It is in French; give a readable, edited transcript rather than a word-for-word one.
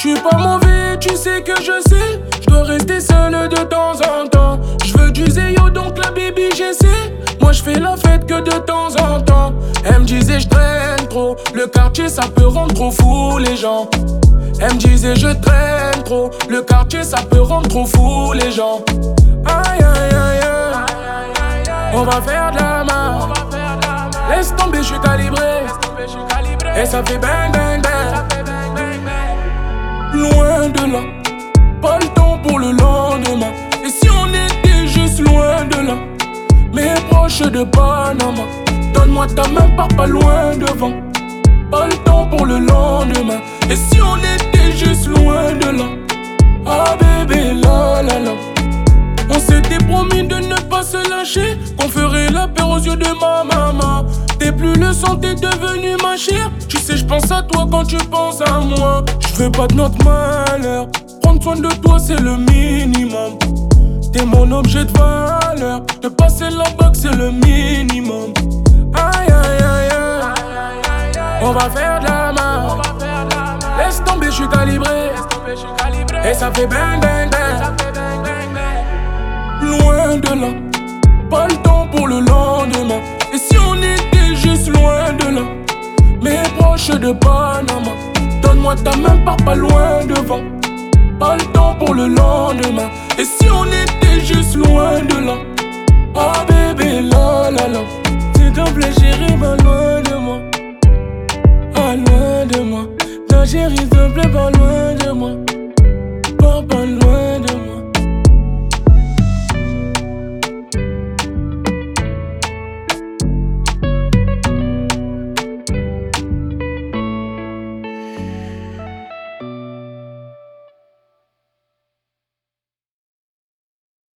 J'suis pas mauvais, tu sais que je sais. J'dois rester seul de temps en temps. J'veux du zéyo donc la baby j'essaie. Moi j'fais la fête que de temps en temps. Elle me disait j'traîne trop. Le quartier ça peut rendre trop fou les gens. Elle me disait je traîne trop. Le quartier ça peut rendre trop fou les gens. Aïe aïe aïe aïe. On va faire de la main. Laisse tomber, j'suis calibré. Et ça fait bang bang bang. Loin de là, pas le temps pour le lendemain. Et si on était juste loin de là, mais proche de Panama. Donne-moi ta main, pars pas loin devant. Pas le temps pour le lendemain. Et si on était juste loin de là, ah bébé la la la. On s'était promis de ne pas se lâcher, qu'on ferait la paix aux yeux de ma maman. T'es plus le sang, t'es devenu ma chère. Tu sais, je pense à toi quand tu penses à moi. Je veux pas de notre malheur. Prendre soin de toi, c'est le minimum. T'es mon objet de valeur. De passer la boxe, c'est le minimum. Aïe aïe aïe aïe. On va faire de la main. Laisse tomber, j'suis calibré. Et ça fait bang bang bang. Loin de là, pas le temps pour le lendemain. Et si on était juste loin de là, mais proche de Panama. Donne-moi ta main, pars pas loin devant. Pas le temps pour le lendemain. Et si on était juste loin de là, ah bébé la la la. S'il te plaît chérie, va loin de moi. Ah loin de moi. Non chérie,